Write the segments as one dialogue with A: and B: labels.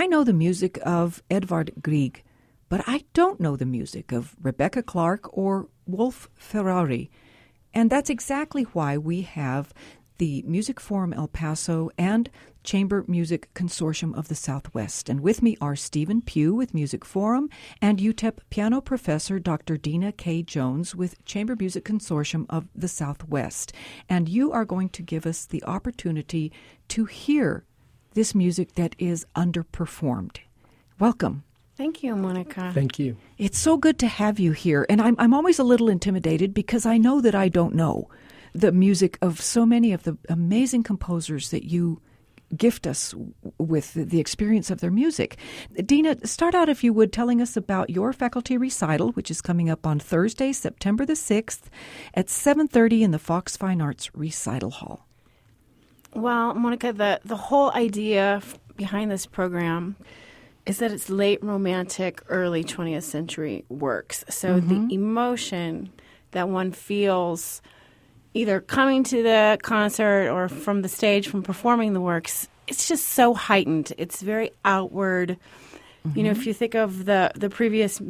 A: know the music of Edvard Grieg, but I don't know the music of Rebecca Clark or Wolf Ferrari. And that's exactly why we have the Music Forum El Paso and Chamber Music Consortium of the Southwest. And with me are Stephen Pugh with Music Forum and UTEP piano professor Dr. Dina K. Jones with Chamber Music Consortium of the Southwest. And you are going to give us the opportunity to hear this music that is underperformed. Welcome.
B: Thank you, Monica.
C: Thank you.
A: It's so good to have you here. And I'm always a little intimidated because I know that I don't know the music of so many of the amazing composers that you gift us with the experience of their music. Dina, start out, if you would, telling us about your faculty recital, which is coming up on Thursday, September the 6th at 7:30 in the Fox Fine Arts Recital Hall.
B: Well, Monica, the whole idea behind this program is that it's late romantic, early 20th century works. So the emotion that one feels either coming to the concert or from the stage, from performing the works, it's just so heightened. It's very outward. You know, if you think of the previous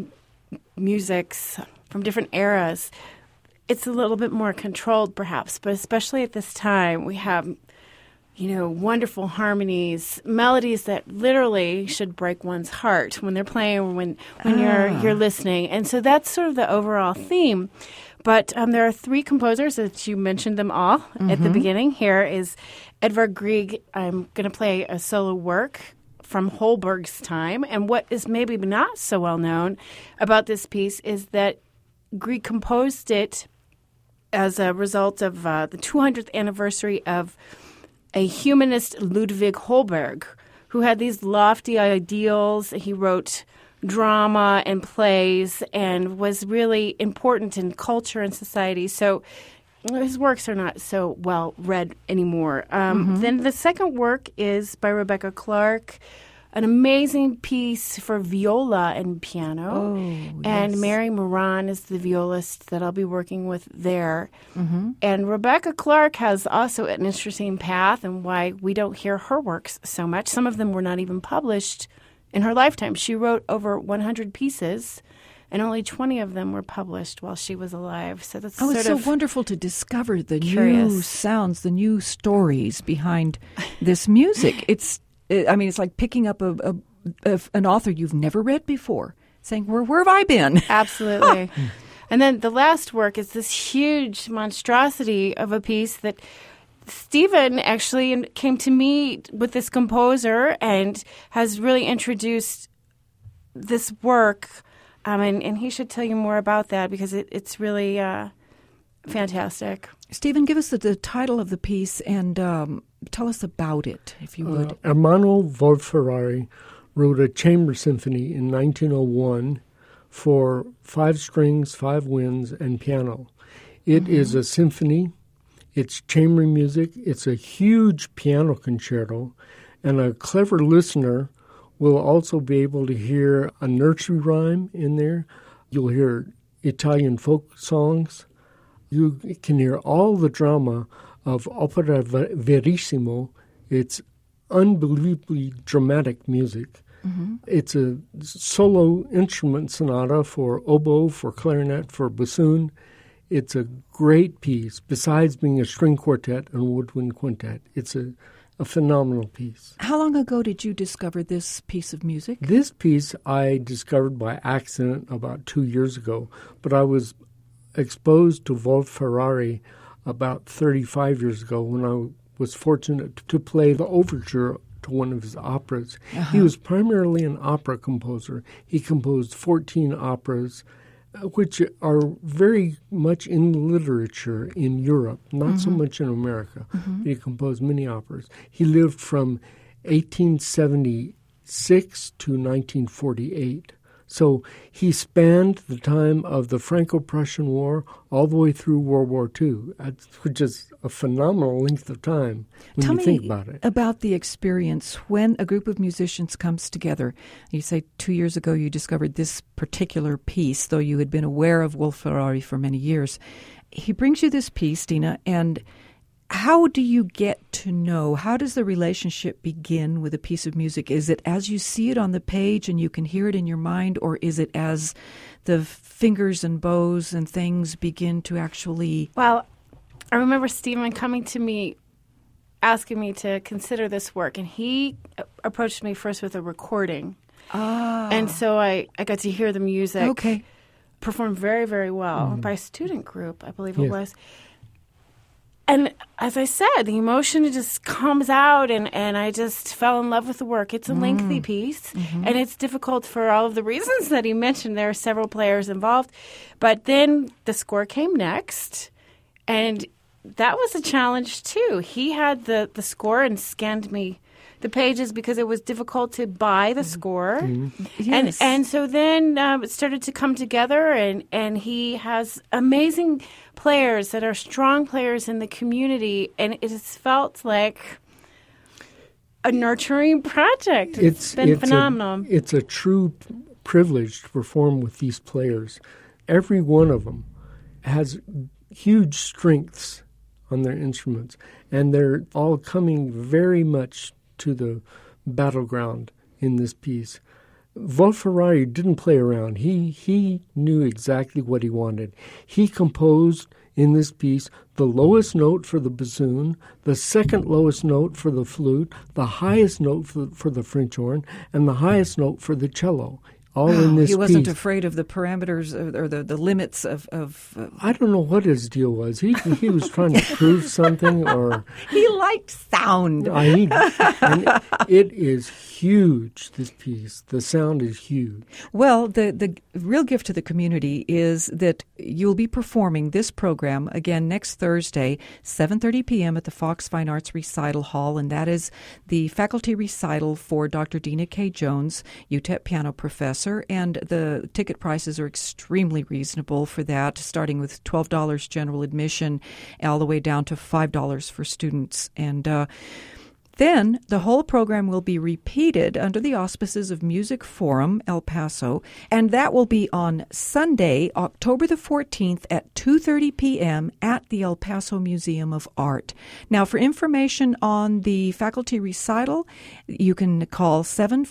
B: musics from different eras, it's a little bit more controlled perhaps, but especially at this time, we have, you know, wonderful harmonies, melodies that literally should break one's heart when they're playing or when you're listening. And so that's sort of the overall theme. But there are three composers, that you mentioned them all at the beginning. Here is Edvard Grieg. I'm going to play a solo work from Holberg's time. And what is maybe not so well known about this piece is that Grieg composed it as a result of the 200th anniversary of a humanist, Ludwig Holberg, who had these lofty ideals. He wrote drama and plays and was really important in culture and society. So his works are not so well read anymore. Then the second work is by Rebecca Clark, an amazing piece for viola and piano. And Mary Moran is the violist that I'll be working with there. And Rebecca Clark has also an interesting path and why we don't hear her works so much. Some of them were not even published in her lifetime. She wrote over 100 pieces, and only 20 of them were published while she was alive. So that's
A: it's so wonderful to discover the new sounds, the new stories behind this music. It's like picking up an author you've never read before, saying, where have I been?
B: Absolutely. And then the last work is this huge monstrosity of a piece that Stephen actually came to meet with this composer and has really introduced this work. And he should tell you more about that because it's really fantastic.
A: Stephen, give us the title of the piece and tell us about it, if you would.
C: Ermanno Wolf-Ferrari wrote a chamber symphony in 1901 for 5 strings, 5 winds, and piano. It is a symphony. It's chamber music. It's a huge piano concerto. And a clever listener will also be able to hear a nursery rhyme in there. You'll hear Italian folk songs. You can hear all the drama of opera verissimo. It's unbelievably dramatic music. It's a solo instrument sonata for oboe, for clarinet, for bassoon. It's a great piece. Besides being a string quartet and woodwind quintet, it's a phenomenal piece.
A: How long ago did you discover this piece of music?
C: This piece I discovered by accident about 2 years ago, but I was exposed to Wolf-Ferrari about 35 years ago when I was fortunate to play the overture to one of his operas. He was primarily an opera composer. He composed 14 operas, which are very much in literature in Europe, not so much in America. But he composed many operas. He lived from 1876 to 1948. So he spanned the time of the Franco-Prussian War all the way through World War II, which is a phenomenal length of time when you think about it.
A: Tell me about the experience when a group of musicians comes together. You say 2 years ago you discovered this particular piece, though you had been aware of Wolf-Ferrari for many years. He brings you this piece, Dina, and how do you get to know? How does the relationship begin with a piece of music? Is it as you see it on the page and you can hear it in your mind, or is it as the fingers and bows and things begin to actually...
B: Well, I remember Stephen coming to me, asking me to consider this work, and he approached me first with a recording. And so I got to hear the music performed very, very well by a student group, I believe it was. And as I said, the emotion just comes out, and I just fell in love with the work. It's a lengthy piece, and it's difficult for all of the reasons that he mentioned. There are several players involved. But then the score came next, and that was a challenge, too. He had the score and scanned me the pages because it was difficult to buy the score.
A: Yes.
B: And so then it started to come together, and he has amazing players that are strong players in the community, and it has felt like a nurturing project. It's been phenomenal.
C: It's a true privilege to perform with these players. Every one of them has huge strengths on their instruments, and they're all coming very much to the battleground in this piece. Wolf Ferrari didn't play around. He knew exactly what he wanted. He composed in this piece the lowest note for the bassoon, the second lowest note for the flute, the highest note for the French horn, and the highest note for the cello. All in this piece.
A: He wasn't afraid of the parameters or the limits of
C: I don't know what his deal was. He was trying to prove something, or
A: he liked sound.
C: And it is huge, this piece. The sound is huge.
A: Well, the real gift to the community is that you'll be performing this program again next Thursday, 7:30 p.m. at the Fox Fine Arts Recital Hall, and that is the faculty recital for Dr. Dina K. Jones, UTEP piano professor. And the ticket prices are extremely reasonable for that, starting with $12 general admission all the way down to $5 for students. And then the whole program will be repeated under the auspices of Music Forum El Paso, and that will be on Sunday, October the 14th at 2:30 p.m. at the El Paso Museum of Art. Now, for information on the faculty recital, you can call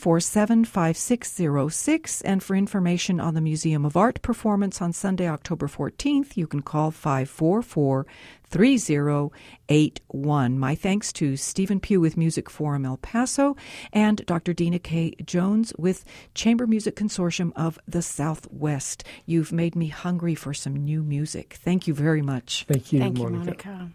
A: 747-5606, and for information on the Museum of Art performance on Sunday, October 14th, you can call 544-3081. My thanks to Stephen Pugh with Music Forum El Paso and Dr. Dina K. Jones with Chamber Music Consortium of the Southwest. You've made me hungry for some new music. Thank you very much.
C: Thank you,
B: Thank
C: Monica.
B: You, Monica.